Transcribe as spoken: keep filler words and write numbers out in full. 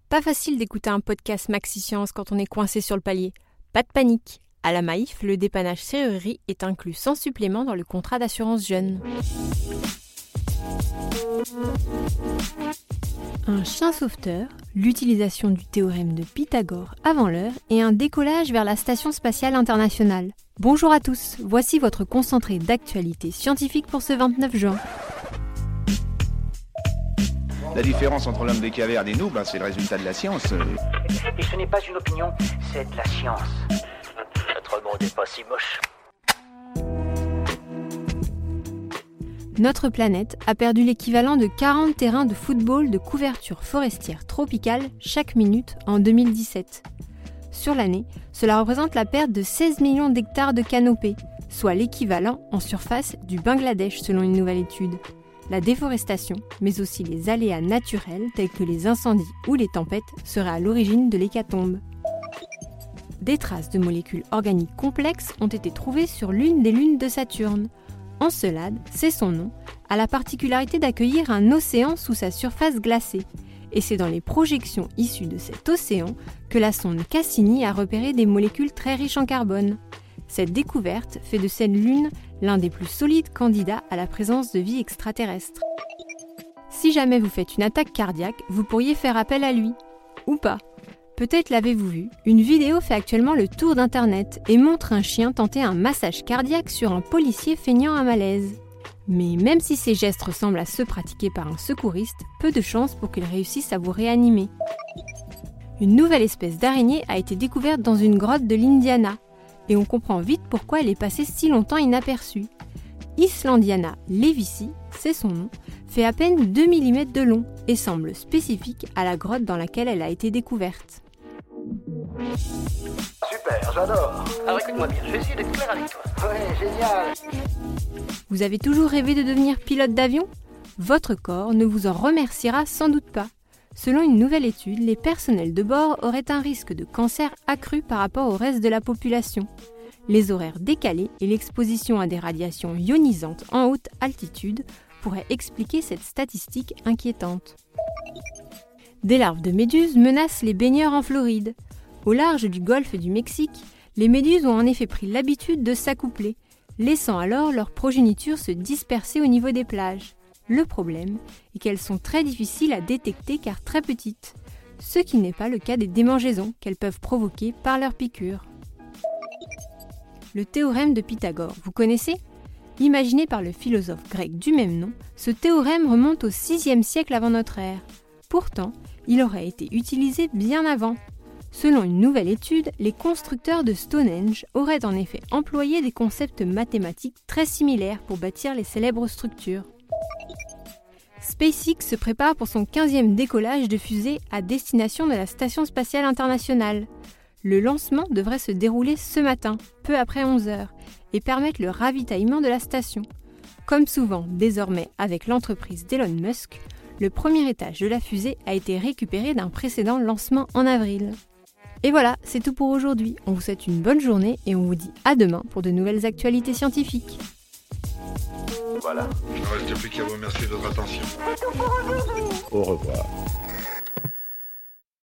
Pas facile d'écouter un podcast Maxi Science quand on est coincé sur le palier. Pas de panique. À la Maïf, le dépannage serrurerie est inclus sans supplément dans le contrat d'assurance jeune. Un chien sauveteur, l'utilisation du théorème de Pythagore avant l'heure et un décollage vers la Station spatiale internationale. Bonjour à tous, voici votre concentré d'actualité scientifique pour ce vingt-neuf juin. La différence entre l'homme des cavernes et nous, ben, c'est le résultat de la science. Et ce n'est pas une opinion, c'est de la science. Notre monde n'est pas si moche. Notre planète a perdu l'équivalent de quarante terrains de football de couverture forestière tropicale chaque minute en deux mille dix-sept. Sur l'année, cela représente la perte de seize millions d'hectares de canopée, soit l'équivalent en surface du Bangladesh selon une nouvelle étude. La déforestation, mais aussi les aléas naturels tels que les incendies ou les tempêtes seraient à l'origine de l'hécatombe. Des traces de molécules organiques complexes ont été trouvées sur l'une des lunes de Saturne. Encelade, c'est son nom, a la particularité d'accueillir un océan sous sa surface glacée. Et c'est dans les projections issues de cet océan que la sonde Cassini a repéré des molécules très riches en carbone. Cette découverte fait de cette lune l'un des plus solides candidats à la présence de vie extraterrestre. Si jamais vous faites une attaque cardiaque, vous pourriez faire appel à lui. Ou pas. Peut-être l'avez-vous vu, une vidéo fait actuellement le tour d'internet et montre un chien tenter un massage cardiaque sur un policier feignant un malaise. Mais même si ces gestes ressemblent à ceux pratiqués par un secouriste, peu de chances pour qu'il réussisse à vous réanimer. Une nouvelle espèce d'araignée a été découverte dans une grotte de l'Indiana. Et on comprend vite pourquoi elle est passée si longtemps inaperçue. Islandiana levici, c'est son nom, fait à peine deux millimètres de long et semble spécifique à la grotte dans laquelle elle a été découverte. Super, j'adore. Alors écoute-moi bien, je vais essayer d'être clair avec toi. Ouais, génial. Vous avez toujours rêvé de devenir pilote d'avion ? Votre corps ne vous en remerciera sans doute pas. Selon une nouvelle étude, les personnels de bord auraient un risque de cancer accru par rapport au reste de la population. Les horaires décalés et l'exposition à des radiations ionisantes en haute altitude pourraient expliquer cette statistique inquiétante. Des larves de méduses menacent les baigneurs en Floride. Au large du golfe du Mexique, les méduses ont en effet pris l'habitude de s'accoupler, laissant alors leur progéniture se disperser au niveau des plages. Le problème est qu'elles sont très difficiles à détecter car très petites, ce qui n'est pas le cas des démangeaisons qu'elles peuvent provoquer par leurs piqûres. Le théorème de Pythagore, vous connaissez ? Imaginé par le philosophe grec du même nom, ce théorème remonte au sixième siècle avant notre ère. Pourtant, il aurait été utilisé bien avant. Selon une nouvelle étude, les constructeurs de Stonehenge auraient en effet employé des concepts mathématiques très similaires pour bâtir les célèbres structures. SpaceX se prépare pour son quinzième décollage de fusée à destination de la Station spatiale internationale. Le lancement devrait se dérouler ce matin, peu après onze heures, et permettre le ravitaillement de la station. Comme souvent désormais avec l'entreprise d'Elon Musk, le premier étage de la fusée a été récupéré d'un précédent lancement en avril. Et voilà, c'est tout pour aujourd'hui. On vous souhaite une bonne journée et on vous dit à demain pour de nouvelles actualités scientifiques. Voilà. Il ne reste plus qu'à vous remercier de votre attention. Au revoir.